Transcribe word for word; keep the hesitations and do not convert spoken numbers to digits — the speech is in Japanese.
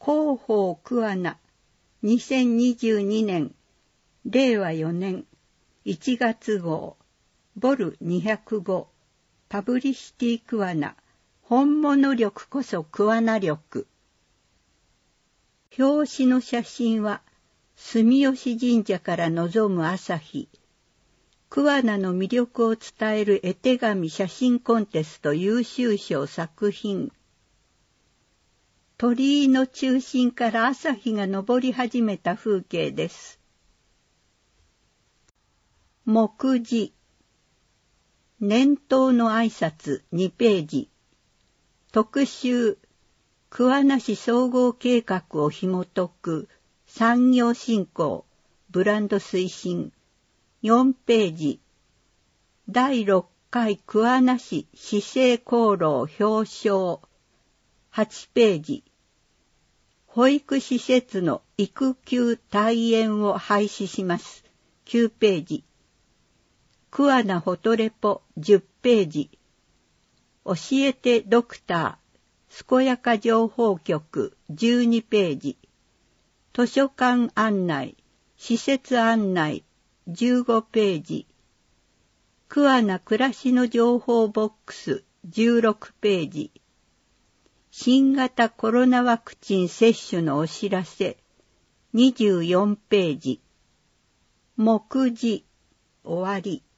広報桑名にせんにじゅうにねんれいわよねんいちがつ号ボルにひゃくごパブリシティ桑名本物力こそ桑名力。表紙の写真は住吉神社から望む朝日。桑名の魅力を伝える絵手紙写真コンテスト優秀賞作品。鳥居の中心から朝日が昇り始めた風景です。目次。年頭の挨拶にページ。特集。桑名市総合計画を紐解く産業振興、ブランド推進。よんページ。だいろっかい桑名市市政功労表彰。はちページ。保育施設の育休退園を廃止します。きゅうページ。桑名フォトレポじゅっページ。教えてドクター、健やか情報局じゅうにページ。図書館案内、施設案内じゅうごページ。桑名暮らしの情報ボックスじゅうろくページ。新型コロナワクチン接種のお知らせにじゅうよんページ。目次終わり。